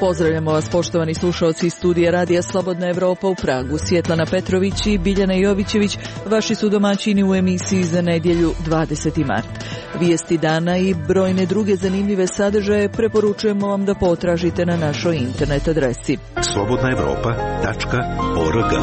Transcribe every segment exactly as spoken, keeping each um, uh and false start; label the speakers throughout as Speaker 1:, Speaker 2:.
Speaker 1: Pozdravljamo vas, poštovani slušaoci iz studija Radija Slobodna Evropa u Pragu. Svjetlana Petrović i Biljana Jovićević, vaši su domaćini u emisiji za nedjelju dvadeseti mart. Vijesti dana i brojne druge zanimljive sadržaje preporučujemo vam da potražite na našoj internet adresi
Speaker 2: slobodna evropa tačka org.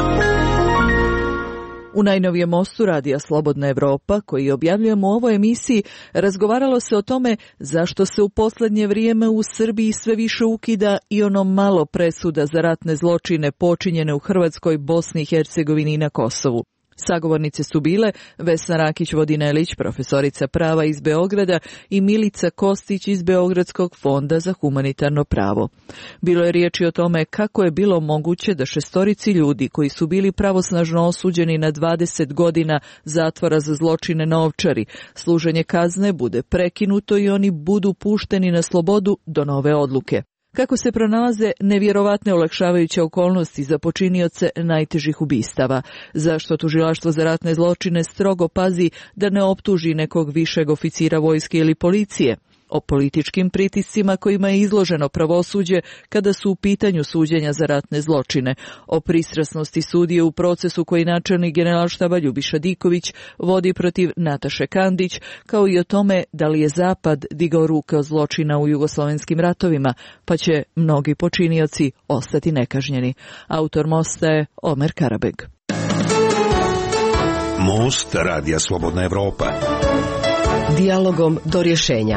Speaker 1: U najnovijem mostu Radija Slobodna Evropa, koji objavljujemo u ovoj emisiji, razgovaralo se o tome zašto se u posljednje vrijeme u Srbiji sve više ukida i ono malo presuda za ratne zločine počinjene u Hrvatskoj, Bosni i Hercegovini i na Kosovu. Sagovornice su bile Vesna Rakić-Vodinelić, profesorica prava iz Beograda, i Milica Kostić iz Beogradskog fonda za humanitarno pravo. Bilo je riječi o tome kako je bilo moguće da šestorici ljudi koji su bili pravosnažno osuđeni na dvadeset godina zatvora za zločine na Ovčari, služenje kazne bude prekinuto i oni budu pušteni na slobodu do nove odluke. Kako se pronalaze nevjerovatne olakšavajuće okolnosti za počinioce najtežih ubistava, zašto tužilaštvo za ratne zločine strogo pazi da ne optuži nekog višeg oficira vojske ili policije, o političkim pritiscima kojima je izloženo pravosuđe kada su u pitanju suđenja za ratne zločine, o pristrasnosti sudije u procesu koji načelnik Generalštaba Ljubiša Diković vodi protiv Nataše Kandić, kao i o tome da li je Zapad digao ruke od zločina u jugoslovenskim ratovima, pa će mnogi počinioci ostati nekažnjeni. Autor mosta je Omer Karabeg.
Speaker 2: Most Radija Slobodna Evropa.
Speaker 3: Dijalogom do rješenja.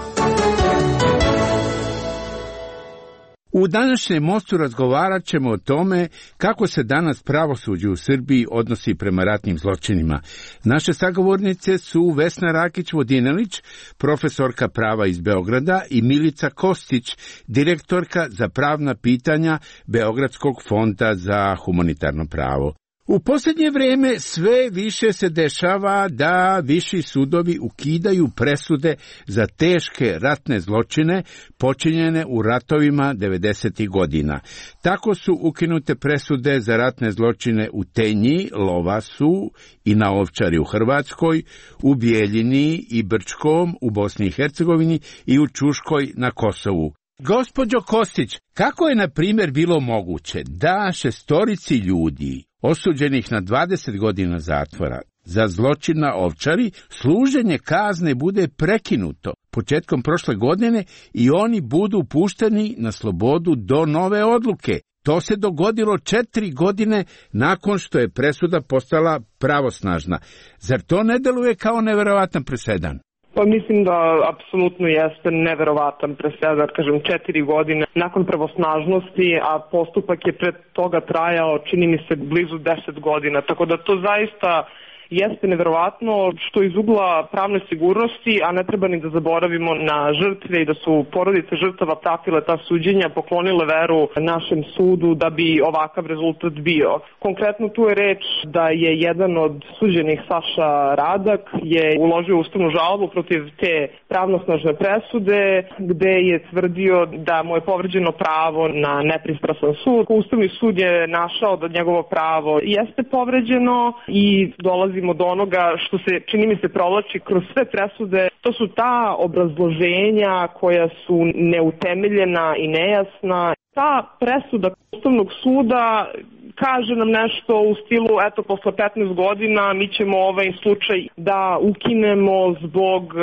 Speaker 4: U današnjem mostu razgovarat ćemo o tome kako se danas pravosuđe u Srbiji odnosi prema ratnim zločinima. Naše sagovornice su Vesna Rakić-Vodinelić, profesorka prava iz Beograda, i Milica Kostić, direktorka za pravna pitanja Beogradskog fonda za humanitarno pravo. U posljednje vrijeme sve više se dešava da viši sudovi ukidaju presude za teške ratne zločine počinjene u ratovima devedesetih godina. Tako su ukinute presude za ratne zločine u Tenji, Lovasu i na Ovčari u Hrvatskoj, u Bijeljini i Brčkom u Bosni i Hercegovini i u Čuškoj na Kosovu. Gospođo Kostić, kako je na primjer bilo moguće da šestorici ljudi osuđenih na dvadeset godina zatvora za zločin na Ovčari služenje kazne bude prekinuto početkom prošle godine i oni budu pušteni na slobodu do nove odluke? To se dogodilo četiri godine nakon što je presuda postala pravosnažna. Zar to ne deluje kao neverovatan presedan?
Speaker 5: Pa mislim da apsolutno jeste neverovatan presedan, kažem, četiri godine nakon pravosnažnosti, a postupak je pred toga trajao, čini mi se, blizu deset godina, tako da to zaista jeste neverovatno, što iz ugla pravne sigurnosti, a ne treba ni da zaboravimo na žrtve i da su porodice žrtava pratile ta suđenja, poklonile veru našem sudu da bi ovakav rezultat bio. Konkretno tu je reč da je jedan od suđenih, Saša Radak, je uložio ustavnu žalbu protiv te pravnosnažne presude, gde je tvrdio da mu je povređeno pravo na nepristrasan sud. Ustavni sud je našao da njegovo pravo jeste povređeno i dolazi do onoga što se, čini mi se, provlači kroz sve presude. To su ta obrazloženja koja su neutemeljena i nejasna. Ta presuda Ustavnog suda kaže nam nešto u stilu, eto, posle petnaest godina mi ćemo ovaj slučaj da ukinemo zbog uh,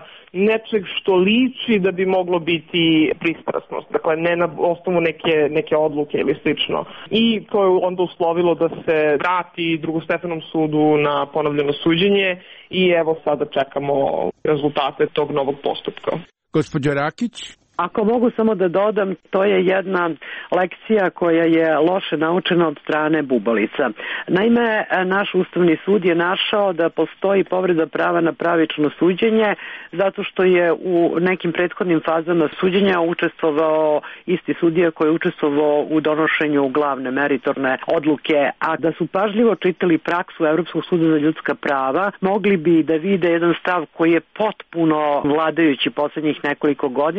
Speaker 5: nečeg što liči da bi moglo biti pristrasnost. Dakle, ne na osnovu neke, neke odluke ili slično. I to je onda uslovilo da se vrati drugostepenom sudu na ponovljeno suđenje i evo sada čekamo rezultate tog novog postupka.
Speaker 4: Gospođo Rakić?
Speaker 6: Ako mogu samo da dodam, to je jedna lekcija koja je loše naučena od strane bubalica. Naime, naš Ustavni sud je našao da postoji povreda prava na pravično suđenje zato što je u nekim prethodnim fazama suđenja učestvovao isti sudija koji je učestvovao u donošenju glavne meritorne odluke, a da su pažljivo čitali praksu Evropskog suda za ljudska prava, mogli bi da vide jedan stav koji je potpuno vladajući poslednjih nekoliko godina, da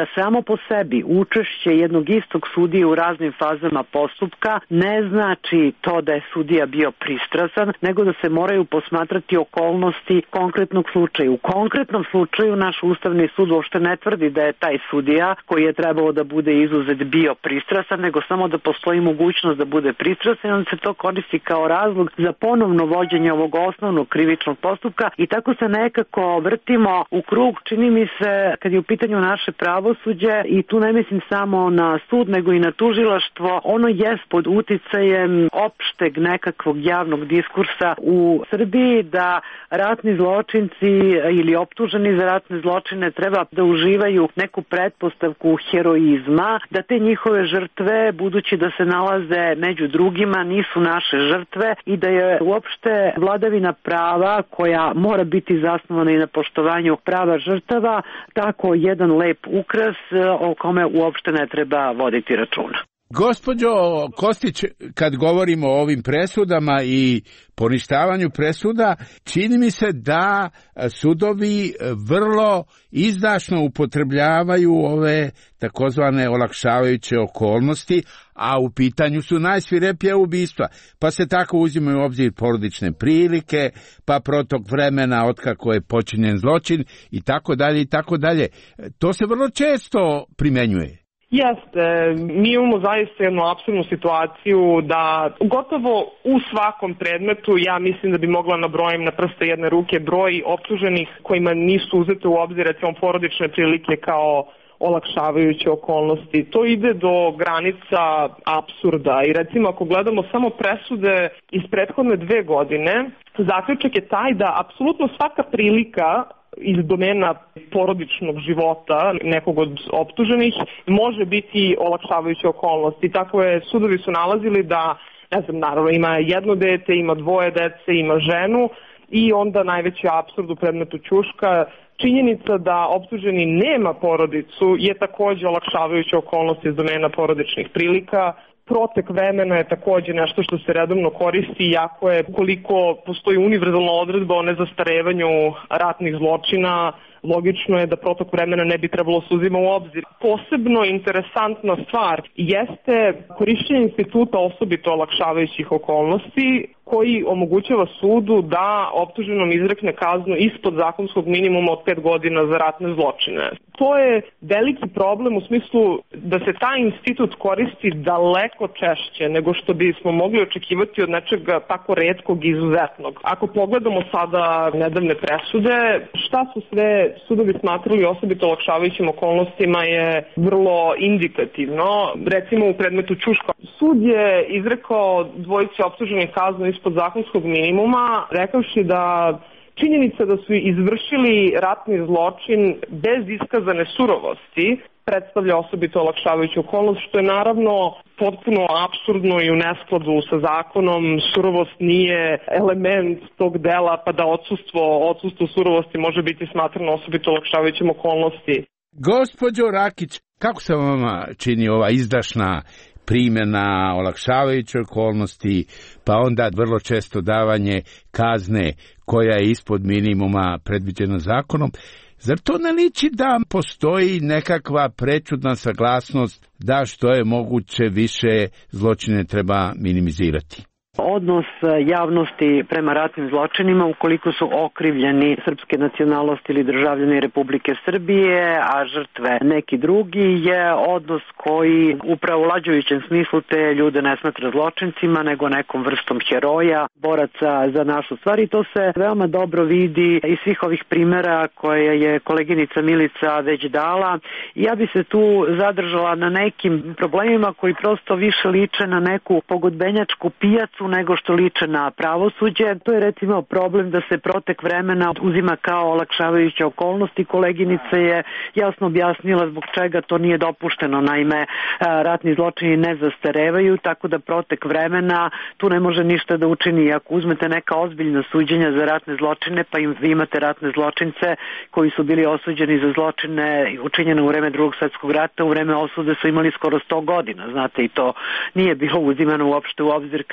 Speaker 6: samo po sebi učešće jednog istog sudije u raznim fazama postupka ne znači to da je sudija bio pristrasan, nego da se moraju posmatrati okolnosti konkretnog slučaja. U konkretnom slučaju naš Ustavni sud uopšte ne tvrdi da je taj sudija koji je trebalo da bude izuzet bio pristrasan, nego samo da postoji mogućnost da bude pristrasan, onda se to koristi kao razlog za ponovno vođenje ovog osnovnog krivičnog postupka i tako se nekako vrtimo u krug. Čini mi se, kad je u pitanju naše pravosuđe, i tu ne mislim samo na sud, nego i na tužilaštvo, ono jest pod uticajem opšteg nekakvog javnog diskursa u Srbiji da ratni zločinci ili optuženi za ratne zločine treba da uživaju neku pretpostavku heroizma, da te njihove žrtve, budući da se nalaze među drugima, nisu naše žrtve i da je uopšte vladavina prava, koja mora biti zasnovana i na poštovanju prava žrtava, tako jedan lep ukras o kome uopšte ne treba voditi računa.
Speaker 4: Gospođo Kostić, kad govorimo o ovim presudama i poništavanju presuda, čini mi se da sudovi vrlo izdašno upotrebljavaju ove takozvane olakšavajuće okolnosti, a u pitanju su najsvirepija ubistva, pa se tako uzimaju u obzir porodične prilike, pa protok vremena otkako je počinjen zločin i tako dalje i tako dalje. To se vrlo često primenjuje.
Speaker 5: Jeste, mi imamo zaista jednu apsurdnu situaciju da gotovo u svakom predmetu, ja mislim da bi mogla nabrojim na prste jedne ruke broj optuženih kojima nisu uzete u obzir recimo porodične prilike kao olakšavajuće okolnosti. To ide do granica apsurda i recimo ako gledamo samo presude iz prethodne dve godine, zaključak je taj da apsolutno svaka prilika iz domena porodičnog života nekog od optuženih može biti olakšavajuća okolnost. I tako je, sudovi su nalazili da, ne znam, naravno ima jedno dete, ima dvoje dece, ima ženu i onda najveći apsurd u predmetu Ćuška, činjenica da optuženi nema porodicu je takođe olakšavajuća okolnost iz domena porodičnih prilika. Protek vremena je takođe nešto što se redovno koristi, iako je koliko postoji univerzalna odredba o nezastarevanju ratnih zločina, logično je da protok vremena ne bi trebalo se uzima u obzir. Posebno interesantna stvar jeste korišćenje instituta osobito olakšavajućih okolnosti, koji omogućava sudu da optuženom izrekne kaznu ispod zakonskog minimuma od pet godina za ratne zločine. To je veliki problem u smislu da se taj institut koristi daleko češće nego što bismo mogli očekivati od nečega tako retkog i izuzetnog. Ako pogledamo sada nedavne presude, šta su sve sudovi smatrali osobito olakšavajućim okolnostima je vrlo indikativno. Recimo u predmetu Ćuška, sud je izrekao dvojici optuženih kaznu ispod zakonskog minimuma, rekavši da činjenica da su izvršili ratni zločin bez iskazane surovosti predstavlja osobito olakšavajuću okolnost, što je naravno potpuno apsurdno i u neskladu sa zakonom. Surovost nije element tog dela, pa da odsustvo, odsustvo surovosti može biti smatrano osobito olakšavajućim okolnosti.
Speaker 4: Gospođo Rakić, kako se vama čini ova izdašna primjena olakšavajuće okolnosti, pa onda vrlo često davanje kazne koja je ispod minimuma predviđena zakonom? Zar to ne liči da postoji nekakva prečudna saglasnost da što je moguće više zločine treba minimizirati?
Speaker 6: Odnos javnosti prema ratnim zločinima, ukoliko su okrivljeni srpske nacionalnosti ili državljani Republike Srbije, a žrtve neki drugi, je odnos koji u pravolađujućem smislu te ljude ne smatra zločincima, nego nekom vrstom heroja, boraca za našu stvar. I to se veoma dobro vidi iz svih ovih primjera koje je koleginica Milica već dala. Ja bi se tu zadržala na nekim problemima koji prosto više liče na neku pogodbenjačku pijacu nego što liče na pravosuđe. To je recimo problem da se protek vremena uzima kao olakšavajuća okolnost i koleginica je jasno objasnila zbog čega to nije dopušteno. Naime, ratni zločini ne zastarevaju, tako da protek vremena tu ne može ništa da učini. Ako uzmete neka ozbiljna suđenja za ratne zločine, pa im vi imate ratne zločince koji su bili osuđeni za zločine učinjene u vreme Drugog svjetskog rata, u vreme osude su imali skoro sto godina, znate, i to nije bilo uzimano uopšte u obzir kao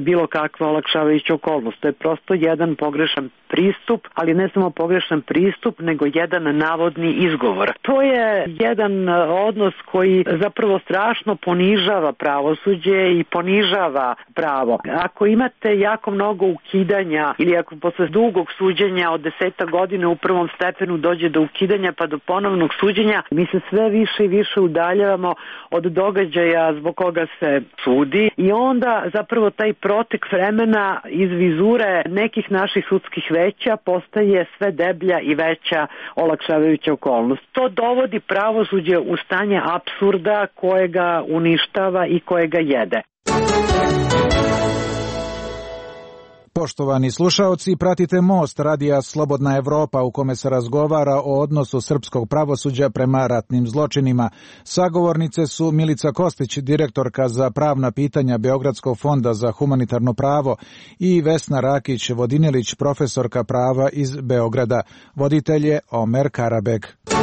Speaker 6: bilo kakva olakšavajuća okolnost. To je prosto jedan pogrešan pristup, ali ne samo pogrešan pristup, nego jedan navodni izgovor. To je jedan odnos koji zapravo strašno ponižava pravosuđe i ponižava pravo. Ako imate jako mnogo ukidanja ili ako posle dugog suđenja od deseta godine u prvom stepenu dođe do ukidanja pa do ponovnog suđenja, mi se sve više i više udaljavamo od događaja zbog koga se sudi i onda zapravo taj protek vremena iz vizure nekih naših sudskih veća postaje sve deblja i veća olakšavajuća okolnost. To dovodi pravosuđe u stanje apsurda kojega uništava i kojega jede.
Speaker 7: Poštovani slušaoci, pratite Most radija Slobodna Evropa u kome se razgovara o odnosu srpskog pravosuđa prema ratnim zločinima. Sagovornice su Milica Kostić, direktorka za pravna pitanja Beogradskog fonda za humanitarno pravo i Vesna Rakić-Vodinelić, profesorka prava iz Beograda. Voditelj je Omer Karabek.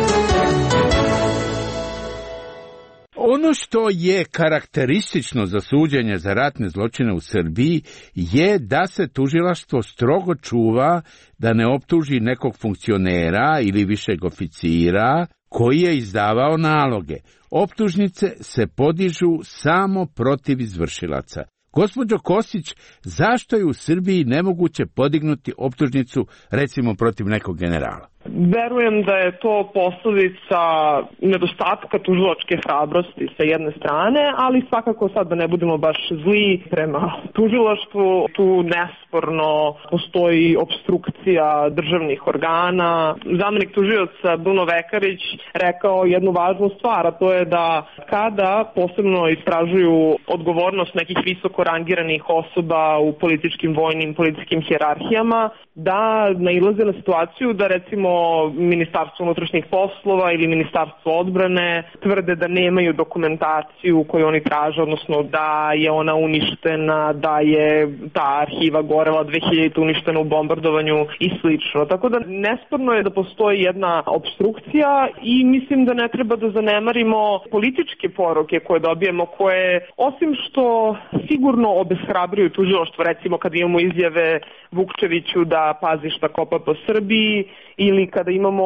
Speaker 4: Ono što je karakteristično za suđenje za ratne zločine u Srbiji je da se tužilaštvo strogo čuva da ne optuži nekog funkcionera ili višeg oficira koji je izdavao naloge. Optužnice se podižu samo protiv izvršilaca. Gospođo Kostić, zašto je u Srbiji nemoguće podignuti optužnicu recimo protiv nekog generala?
Speaker 5: Verujem da je to posledica nedostatka tužilačke hrabrosti sa jedne strane, ali svakako sad da ne budemo baš zli prema tužilaštvu, tu nesporno postoji opstrukcija državnih organa. Zamenik tužioca Bruno Vekarić rekao jednu važnu stvar, a to je da kada posebno istražuju odgovornost nekih visoko rangiranih osoba u političkim, vojnim, policijskim hijerarhijama, da nailaze na situaciju da recimo Ministarstvo unutrašnjih poslova ili Ministarstvo odbrane tvrde da nemaju dokumentaciju koju oni traže, odnosno da je ona uništena, da je ta arhiva gorela dve hiljadite uništena u bombardovanju i slično. Tako da nesporno je da postoji jedna opstrukcija i mislim da ne treba da zanemarimo političke poruke koje dobijemo, koje osim što sigurno obeshrabruju tužilaštvo, recimo kad imamo izjave Vukčeviću da pazi šta kopa po Srbiji, ili kada imamo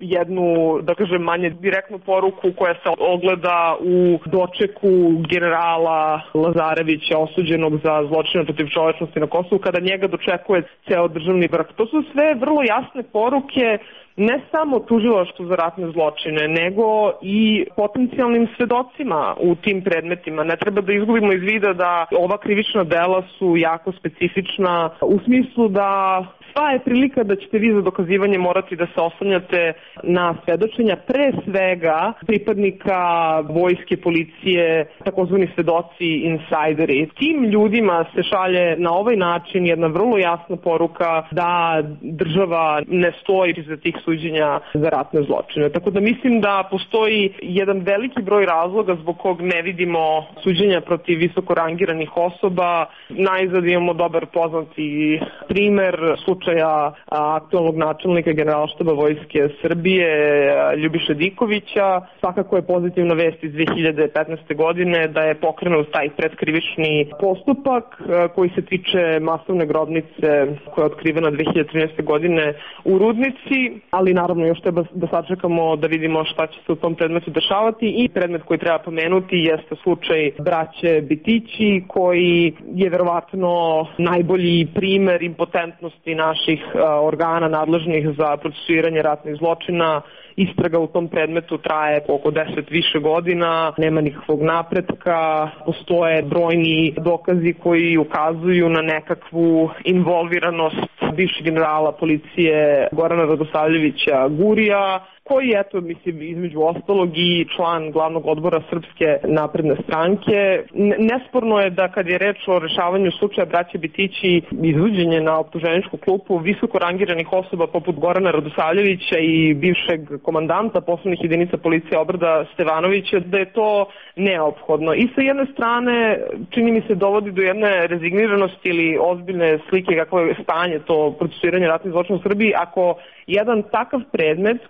Speaker 5: jednu, da kažem, manje direktnu poruku koja se ogleda u dočeku generala Lazarevića osuđenog za zločine protiv čovečnosti na Kosovu, kada njega dočekuje ceo državni vrh. To su sve vrlo jasne poruke ne samo tužilaštvu za ratne zločine, nego i potencijalnim svedocima u tim predmetima. Ne treba da izgubimo iz vida da ova krivična dela su jako specifična u smislu da sva je prilika da ćete vi za dokazivanje morati da se oslanjate na svedočenja pre svega pripadnika vojske, policije, takozvani svedoci, insajderi. Tim ljudima se šalje na ovaj način jedna vrlo jasna poruka da država ne stoji iza tih suđenja za ratne zločine. Tako da mislim da postoji jedan veliki broj razloga zbog kog ne vidimo suđenja protiv visoko rangiranih osoba. Najzad imamo dobar poznati primer slučaja aktualnog načelnika Generalštaba Vojske Srbije Ljubiše Dikovića. Svakako je pozitivna vest iz dve hiljade petnaeste. godine da je pokrenut taj predkrivični postupak koji se tiče masovne grobnice koja je otkrivena dve hiljade trinaeste. godine u Rudnici, ali naravno još treba da sačekamo da vidimo šta će se u tom predmetu dešavati. I predmet koji treba pomenuti jeste slučaj braće Bitići, koji je verovatno najbolji primer impotentnosti naših organa nadležnih za procesuiranje ratnih zločina. Istraga u tom predmetu traje oko deset više godina, nema nikakvog napretka, postoje brojni dokazi koji ukazuju na nekakvu involviranost bivšeg generala policije Gorana Radosavljevića Gurija, koji je, eto, mislim, između ostalog i član glavnog odbora Srpske napredne stranke. Nesporno je da kad je reč o rešavanju slučaja braće Bitići, izvođenje na optuženičku klupu visoko rangiranih osoba poput Gorana Radosavljevića i bivšeg komandanta posebnih jedinica policije Obrada Stevanovića, da je to neophodno. I sa jedne strane, čini mi se, dovodi do jedne rezigniranosti ili ozbiljne slike kako je stanje to procesuiranje ratnih zločina u Srbiji, ako jedan takav predmet koji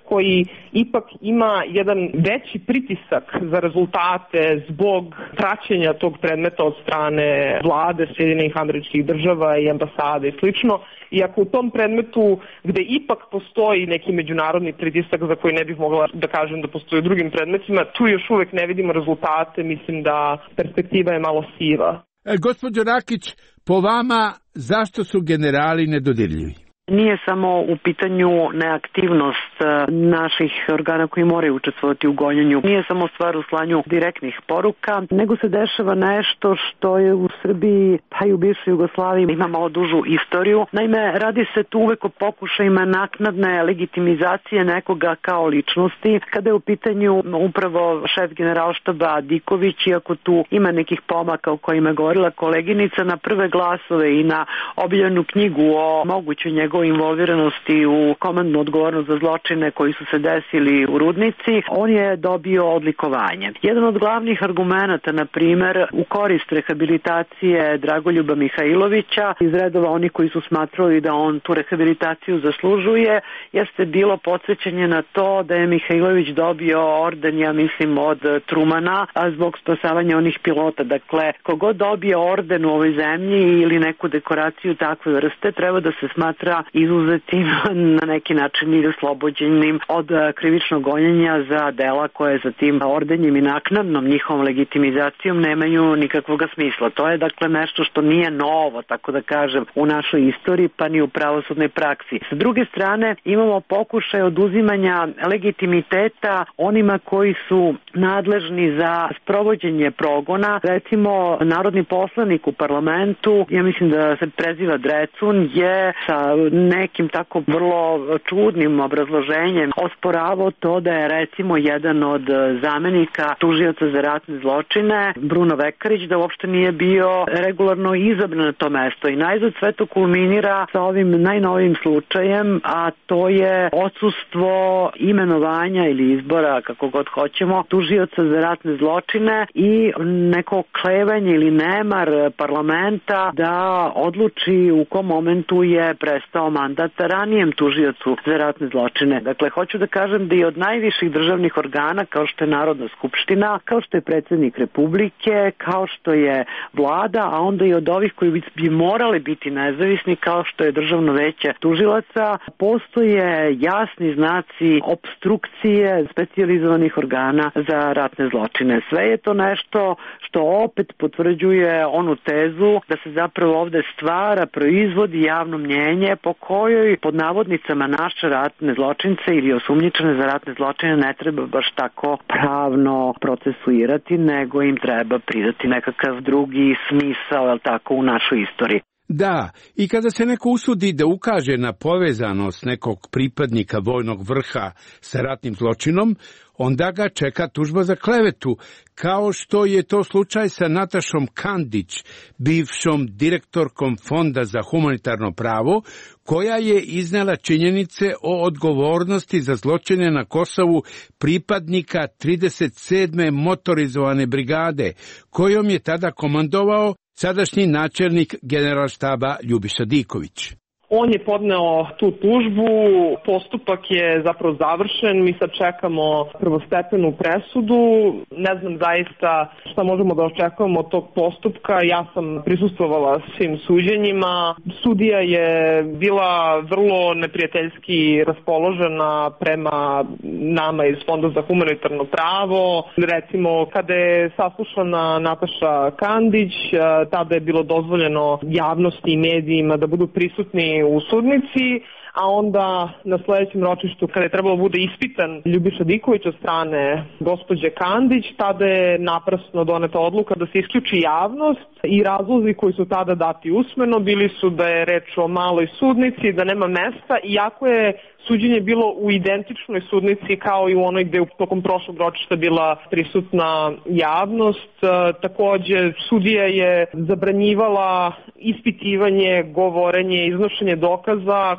Speaker 5: ipak ima jedan veći pritisak za rezultate zbog praćenja tog predmeta od strane vlade Sjedinjenih Američkih Država i ambasade i slično. I ako u tom predmetu gde ipak postoji neki međunarodni pritisak za koji ne bih mogla da kažem da postoji u drugim predmetima, tu još uvek ne vidimo rezultate, mislim da perspektiva je malo siva.
Speaker 4: E, gospođo Rakić, po vama zašto su generali nedodirljivi?
Speaker 6: Nije samo u pitanju neaktivnost naših organa koji moraju učestvovati u gonjenju. Nije samo stvar u slanju direktnih poruka, nego se dešava nešto što je u Srbiji, pa i u bivšoj Jugoslaviji, ima malo dužu istoriju. Naime, radi se tu uvek o pokušajima naknadne legitimizacije nekoga kao ličnosti. Kada je u pitanju upravo šef generalštaba Diković, iako tu ima nekih pomaka o kojima je govorila koleginica, na prve glasove i na objavljenu knjigu o mogućoj njegovoj involviranosti u komandnu odgovornost za zločine koji su se desili u Rudnici, on je dobio odlikovanje. Jedan od glavnih argumenata, na primer, u korist rehabilitacije Dragoljuba Mihajlovića, iz redova oni koji su smatrali da on tu rehabilitaciju zaslužuje, jeste bilo podsjećanje na to da je Mihajlović dobio orden, ja mislim, od Trumana, a zbog spasavanja onih pilota. Dakle, kogod dobije orden u ovoj zemlji ili neku dekoraciju takve vrste, treba da se smatra izuzetim na neki način i oslobođenim od krivičnog gonjenja za dela koje za tim ordenjem i naknadnom njihovom legitimizacijom nemaju nikakvog smisla. To je dakle nešto što nije novo, tako da kažem, u našoj istoriji pa ni u pravosudnoj praksi. S druge strane imamo pokušaj oduzimanja legitimiteta onima koji su nadležni za sprovođenje progona. Recimo, narodni poslanik u parlamentu, ja mislim da se preziva Drecun, je sa nekim tako vrlo čudnim obrazloženjem osporavao to da je recimo jedan od zamenika tužioca za ratne zločine, Bruno Vekarić, da uopšte nije bio regularno izabran na to mesto. I najzad sve to kulminira sa ovim najnovijim slučajem, a to je odsustvo imenovanja ili izbora, kako god hoćemo, tužioca za ratne zločine i neko klevanje ili nemar parlamenta da odluči u kom momentu je prestao mandat ranijem tužiocu za ratne zločine. Dakle, hoću da kažem da i od najviših državnih organa, kao što je Narodna skupština, kao što je predsjednik Republike, kao što je vlada, a onda i od ovih koji bi morali biti nezavisni, kao što je Državno veće tužilaca, postoje jasni znaci opstrukcije specijalizovanih organa za ratne zločine. Sve je to nešto što opet potvrđuje onu tezu da se zapravo ovde stvara, proizvodi javno mnjenje po kojoj pod navodnicama naše ratne zločince ili osumnjičene za ratne zločine ne treba baš tako pravno procesuirati, nego im treba pridati nekakav drugi smisao, jel tako, u našoj istoriji.
Speaker 4: Da, i kada se neko usudi da ukaže na povezanost nekog pripadnika vojnog vrha sa ratnim zločinom, onda ga čeka tužba za klevetu, kao što je to slučaj sa Natašom Kandić, bivšom direktorkom Fonda za humanitarno pravo, koja je iznela činjenice o odgovornosti za zločine na Kosovu pripadnika trideset sedme motorizovane brigade, kojom je tada komandovao sadašnji načelnik generalštaba Ljubiša Diković.
Speaker 5: On je podneo tu tužbu, postupak je zapravo završen, mi sad čekamo prvostepenu presudu, ne znam zaista šta možemo da očekujemo od tog postupka, ja sam prisustvovala svim suđenjima, sudija je bila vrlo neprijateljski raspoložena prema nama iz Fonda za humanitarno pravo, recimo kada je saslušana Nataša Kandić, tada je bilo dozvoljeno javnosti i medijima da budu prisutni u sudnici, a onda na sledećem ročištu kada je trebalo bude ispitan Ljubiša Diković od strane gospođe Kandić, tada je naprasno doneta odluka da se isključi javnost i razlozi koji su tada dati usmeno bili su da je reč o maloj sudnici, da nema mesta, iako je suđenje bilo u identičnoj sudnici kao i u onoj gde je tokom prošlog ročišta bila prisutna javnost. Takođe, sudija je zabranjivala ispitivanje, govorenje, iznošenje dokaza koji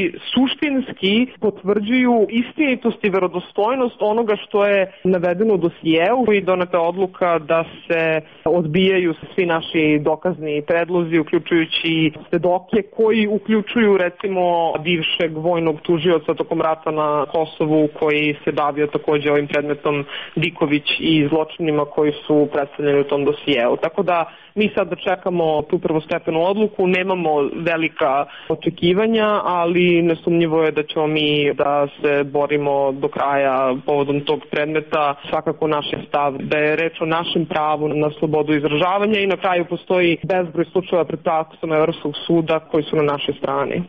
Speaker 5: koji suštinski potvrđuju istinitost i verodostojnost onoga što je navedeno u dosijeu i doneta odluka da se odbijaju svi naši dokazni predlozi, uključujući svedoke koji uključuju recimo bivšeg vojnog tužioca tokom rata na Kosovu koji se bavio takođe ovim predmetom Diković i zločinima koji su predstavljeni u tom dosijeu. Tako da mi sad da čekamo tu prvostepenu odluku, nemamo velika očekivanja, ali nesumnjivo je da ćemo mi da se borimo do kraja povodom tog predmeta. Svakako naš je stav da je reč o našem pravu na slobodu izražavanja i na kraju postoji bezbroj slučajeva pred praksom Evropskog suda koji su na našoj strani.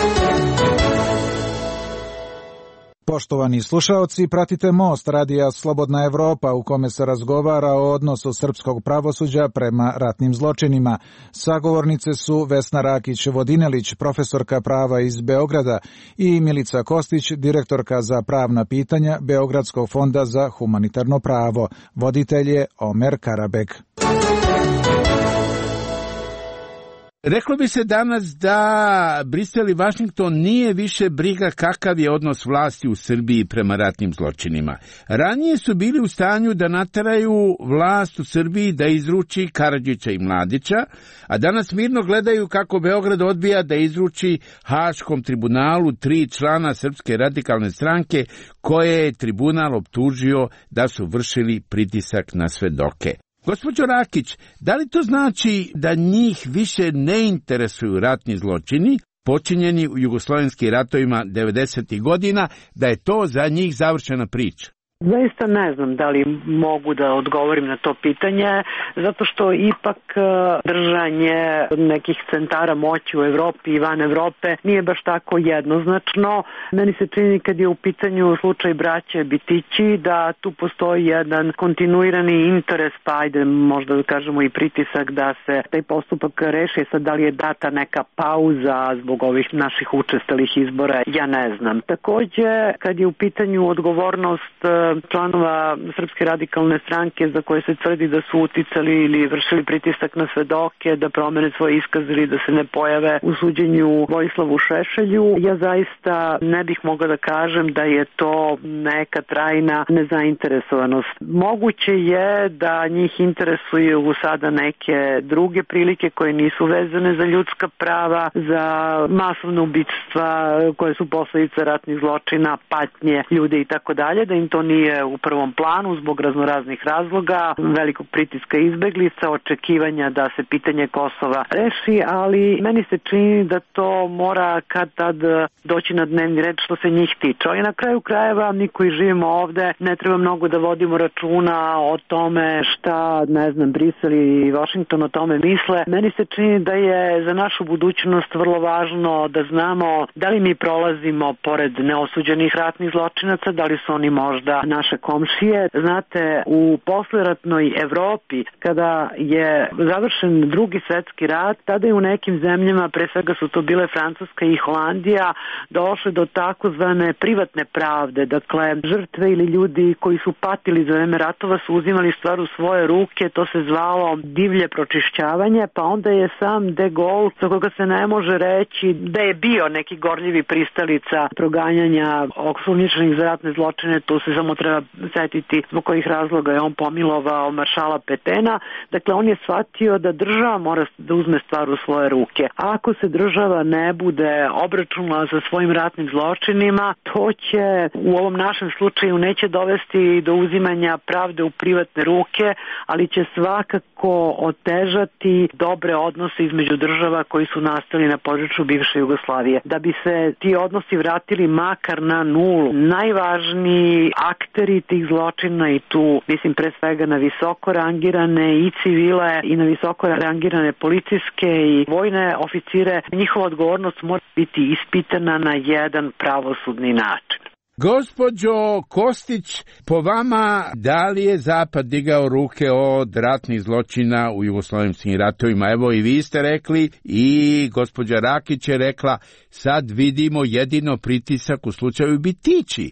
Speaker 7: Poštovani slušaoci, pratite Most radija Slobodna Evropa u kome se razgovara o odnosu srpskog pravosuđa prema ratnim zločinima. Sagovornice su Vesna Rakić-Vodinelić, profesorka prava iz Beograda, i Milica Kostić, direktorka za pravna pitanja Beogradskog fonda za humanitarno pravo. Voditelj je Omer Karabek.
Speaker 4: Reklo bi se danas da Brisel i Vašington nije više briga kakav je odnos vlasti u Srbiji prema ratnim zločinima. Ranije su bili u stanju da nateraju vlast u Srbiji da izruči Karadžića i Mladića, a danas mirno gledaju kako Beograd odbija da izruči Haškom tribunalu tri člana Srpske radikalne stranke koje je tribunal optužio da su vršili pritisak na svedoke. Gospođo Rakić, da li to znači da njih više ne interesuju ratni zločini, počinjeni u jugoslovenskim ratovima devedesetih godina, da je to za njih završena priča?
Speaker 6: Zaista ne znam da li mogu da odgovorim na to pitanje, zato što ipak držanje nekih centara moći u Evropi i van Evrope nije baš tako jednoznačno. Meni se čini kad je u pitanju slučaj braće Bitići da tu postoji jedan kontinuirani interes, pa ajde možda da kažemo i pritisak da se taj postupak reši. Sad da li je data neka pauza zbog ovih naših učestalih izbora, ja ne znam. Takođe, kad je u pitanju odgovornost članova Srpske radikalne stranke za koje se tvrdi da su uticali ili vršili pritisak na svedoke da promene svoj iskaz ili da se ne pojave u suđenju Vojislavu Šešelju, ja zaista ne bih mogla da kažem da je to neka trajna nezainteresovanost. Moguće je da njih interesuju sada neke druge prilike koje nisu vezane za ljudska prava, za masovne ubistva koje su posledica ratnih zločina, patnje ljude i tako dalje, da im to nije u prvom planu zbog raznoraznih razloga, velikog pritiska izbeglica, očekivanja da se pitanje Kosova reši, ali meni se čini da to mora kad tad doći na dnevni red što se njih tiče. I na kraju krajeva mi koji živimo ovde ne treba mnogo da vodimo računa o tome šta, ne znam, Brisel i Washington o tome misle. Meni se čini da je za našu budućnost vrlo važno da znamo da li mi prolazimo pored neosuđenih ratnih zločinaca, da li su oni možda naše komšije. Znate, u posleratnoj Evropi, kada je završen drugi svetski rat, tada je u nekim zemljama, pre svega su to bile Francuska i Holandija, došle do takozvane privatne pravde. Dakle, žrtve ili ljudi koji su patili za vreme ratova su uzimali stvar u svoje ruke, to se zvalo divlje pročišćavanje, pa onda je sam De Gaulle, za koga se ne može reći da je bio neki gorljivi pristalica proganjanja osumnjičenih za ratne zločine, to se samo treba setiti zbog kojih razloga je on pomilovao maršala Petena. Dakle, on je shvatio da država mora da uzme stvar u svoje ruke. A ako se država ne bude obračunala sa svojim ratnim zločinima, to će u ovom našem slučaju neće dovesti do uzimanja pravde u privatne ruke, ali će svakako otežati dobre odnose između država koji su nastali na području bivše Jugoslavije. Da bi se ti odnosi vratili makar na nulu, najvažniji akteri tih zločina, i tu mislim pre svega na visoko rangirane i civile i na visoko rangirane policijske i vojne oficire, njihova odgovornost mora biti ispitana na jedan pravosudni način.
Speaker 4: Gospođo Kostić, po vama, da li je Zapad digao ruke od ratnih zločina u jugoslovenskim ratovima? Evo i vi ste rekli i gospođa Rakić je rekla, sad vidimo jedino pritisak u slučaju Bitići,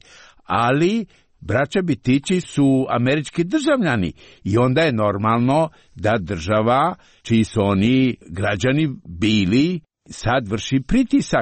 Speaker 4: ali braća Bitići su američki državljani i onda je normalno da država, čiji su oni građani bili, sad vrši pritisak.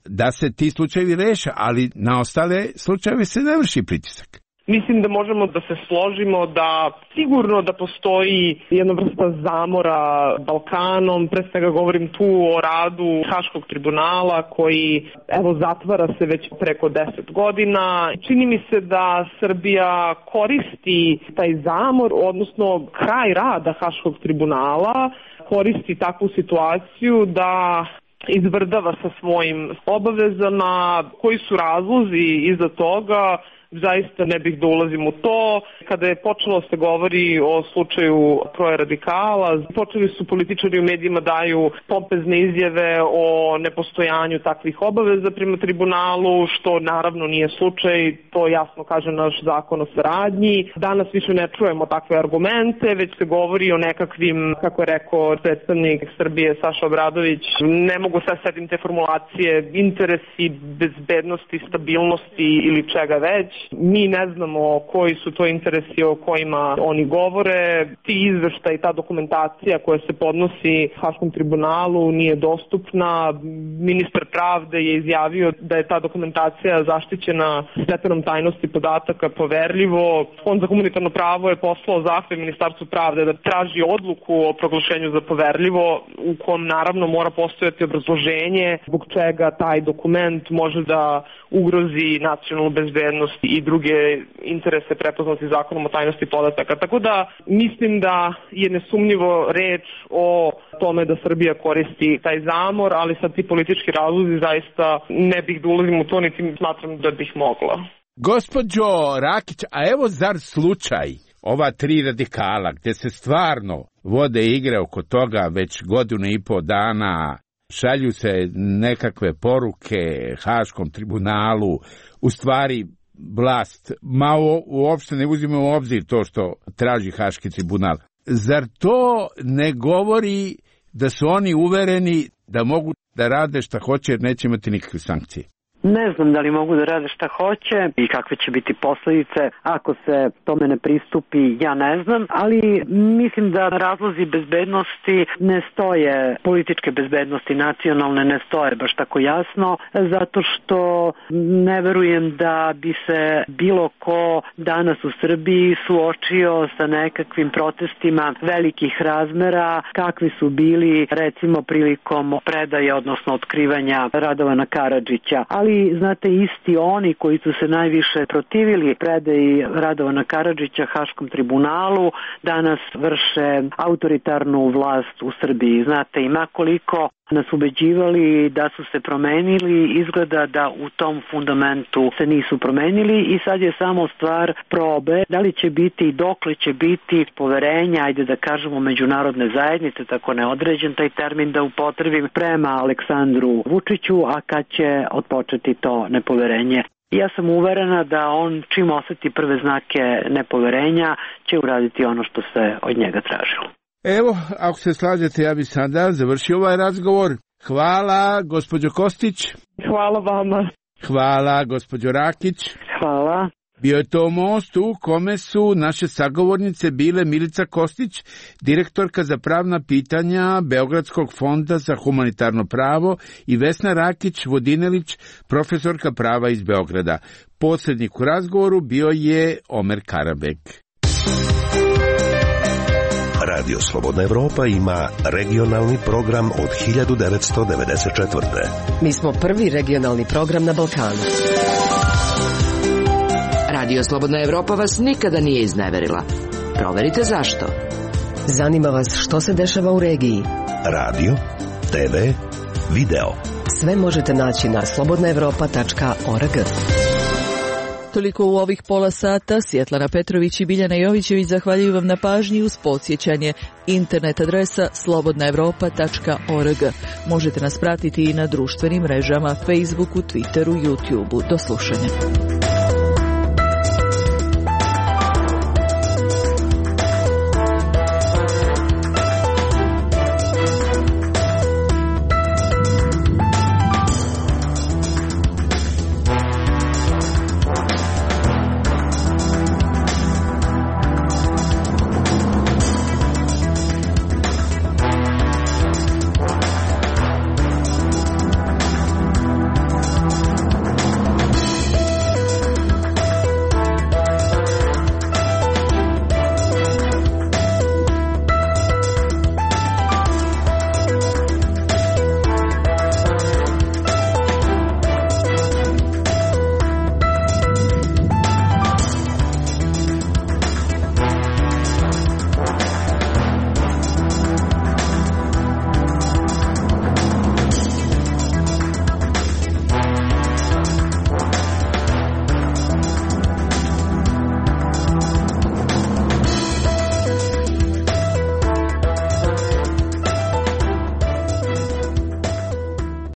Speaker 4: da se ti slučajevi reše, ali na ostale slučajeve se ne vrši pritisak.
Speaker 5: Mislim da možemo da se složimo da sigurno da postoji jedna vrsta zamora Balkanom, pre svega govorim tu o radu Haškog tribunala koji evo zatvara se već preko deset godina. Čini mi se da Srbija koristi taj zamor, odnosno kraj rada Haškog tribunala, koristi takvu situaciju da izvrdava sa svojim obavezama. Koji su razlozi iza toga? Zaista ne bih da ulazim u to. Kada je počelo se govori o slučaju Proje radikala, počeli su političari u medijima daju pompezne izjave o nepostojanju takvih obaveza prema tribunalu, što naravno nije slučaj, to jasno kaže naš zakon o saradnji. Danas više ne čujemo takve argumente, već se govori o nekakvim, kako je rekao predstavnik Srbije Saša Obradović, ne mogu sad setim te formulacije, interesi, bezbednosti, stabilnosti ili čega već. Mi ne znamo koji su to interesi o kojima oni govore. Ti izveštaj, ta dokumentacija koja se podnosi Haškom tribunalu nije dostupna. Ministar pravde je izjavio da je ta dokumentacija zaštićena stepenom tajnosti podataka poverljivo. Fond za humanitarno pravo je poslao zahtev Ministarstvu pravde da traži odluku o proglašenju za poverljivo, u kom naravno mora postojati obrazloženje zbog čega taj dokument može da ugrozi nacionalnu bezbednost i druge interese prepoznati zakonom o tajnosti podataka. Tako da mislim da je nesumnjivo reč o tome da Srbija koristi taj zamor, ali sad ti politički razlozi zaista ne bih da ulazim u to, niti smatram da bih mogla.
Speaker 4: Gospođo Rakić, a evo zar slučaj ova tri radikala gdje se stvarno vode igre oko toga već godinu i po dana, šalju se nekakve poruke Haškom tribunalu, u stvari vlast malo uopšte ne uzima u obzir to što traži Haški tribunal. Zar to ne govori da su oni uvereni da mogu da rade šta hoće jer neće imati nikakve sankcije?
Speaker 6: Ne znam da li mogu da rade šta hoće i kakve će biti posljedice ako se tome ne pristupi, ja ne znam, ali mislim da razlozi bezbednosti ne stoje, političke bezbednosti nacionalne ne stoje baš tako jasno, zato što ne verujem da bi se bilo ko danas u Srbiji suočio sa nekakvim protestima velikih razmera kakvi su bili recimo prilikom predaje, odnosno otkrivanja Radovana Karadžića, ali znate, isti oni koji su se najviše protivili predaji Radovana Karadžića Haškom tribunalu danas vrše autoritarnu vlast u Srbiji. Znate, ima koliko nas ubeđivali da su se promenili, izgleda da u tom fundamentu se nisu promenili i sad je samo stvar probe da li će biti i dokle će biti poverenja, ajde da kažemo međunarodne zajednice, tako neodređen taj termin da upotrebim, prema Aleksandru Vučiću, a kad će otpočeti to nepoverenje. Ja sam uverena da on čim oseti prve znake nepoverenja će uraditi ono što se od njega tražilo.
Speaker 4: Evo, ako se slažete, ja bi sada završio ovaj razgovor. Hvala, gospođo Kostić.
Speaker 5: Hvala vama.
Speaker 4: Hvala, gospođo Rakić.
Speaker 6: Hvala.
Speaker 4: Bio je to most u kome su naše sagovornice bile Milica Kostić, direktorka za pravna pitanja Beogradskog fonda za humanitarno pravo, i Vesna Rakić-Vodinelić, profesorka prava iz Beograda. Posrednik u razgovoru bio je Omer Karabek.
Speaker 2: Radio Slobodna Evropa ima regionalni program od hiljadu devetsto devedeset četvrte.
Speaker 3: Mi smo prvi regionalni program na Balkanu.
Speaker 8: Radio Slobodna Evropa vas nikada nije izneverila. Proverite zašto.
Speaker 3: Zanima vas što se dešava u regiji.
Speaker 2: Radio, te ve, video.
Speaker 3: Sve možete naći na slobodna evropa tačka org.
Speaker 1: Toliko u ovih pola sata. Svjetlana Petrović i Biljana Jovićević zahvaljuju vam na pažnji uz podsjećanje. Internet adresa slobodna evropa tačka org. Možete nas pratiti i na društvenim mrežama Facebooku, Twitteru, YouTubeu. Do slušanja.